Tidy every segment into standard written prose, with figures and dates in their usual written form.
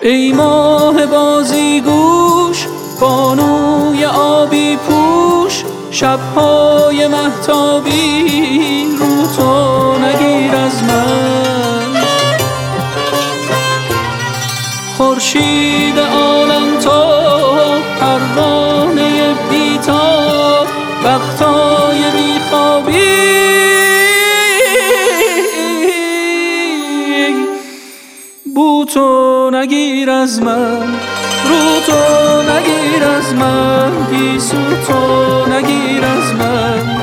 ای ماه بازی گوش، بانوی آبی پوش، شبهای مهتابی رو تو نگیر از من. خورشید عالم تو، پروانه بی‌تاب، وقتای بیخوابی بو تو نگیر از من، رو تو نگیر از من، گیسو تو نگیر از من.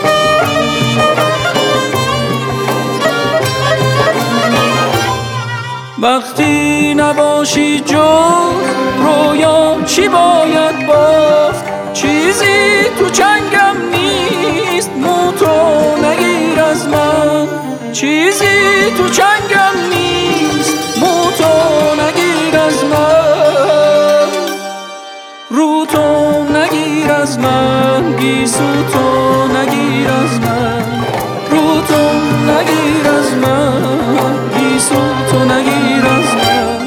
وقتی نباشی جز رویا چی باید بافت؟ چیزی تو چنگم نیست، مو تو نگیر از من. چیزی تو چنگم نیست، مو تو نگیر از من. رو تو نگیر از من، گیسو تو نگیر از من. رو تو نگیر از من، گیسو تو نگیر از من.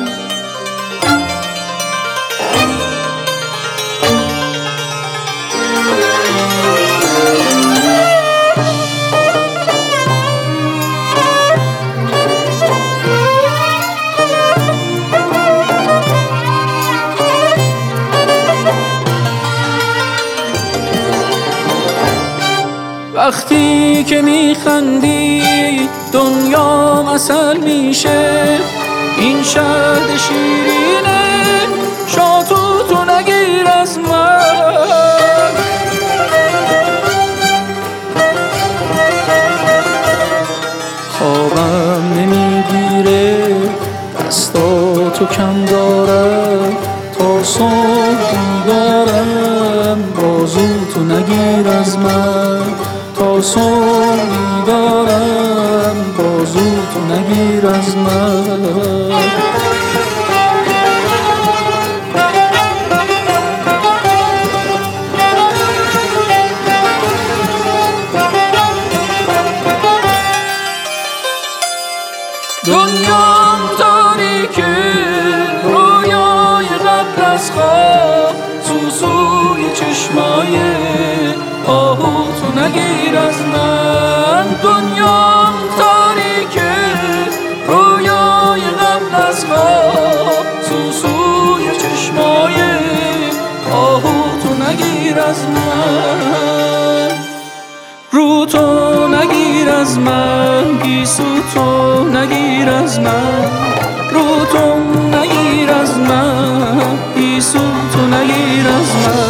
وقتی که میخندی دنیا عسل میشه، این شهد شیرینه شاتو تو نگیر از من. خوابم نمیگیره، دستاتو کم دارم، تا صبح بیدارم، بازو تو نگیر از من. تا صبح بیدارم، بازو تو نگیر از من. دنیام تاریکه، رویای قبل از خواب، سوسوی چشمای آهو تو نگیر از من. دنیام تاریکه، رویای قبل از خواب، سوسوی چشمای آهو تو نگیر از من. رو تو نگیر از من، گیسو تو نگیر از من. رو تو نگیر از من، گیسو تو نگیر از من.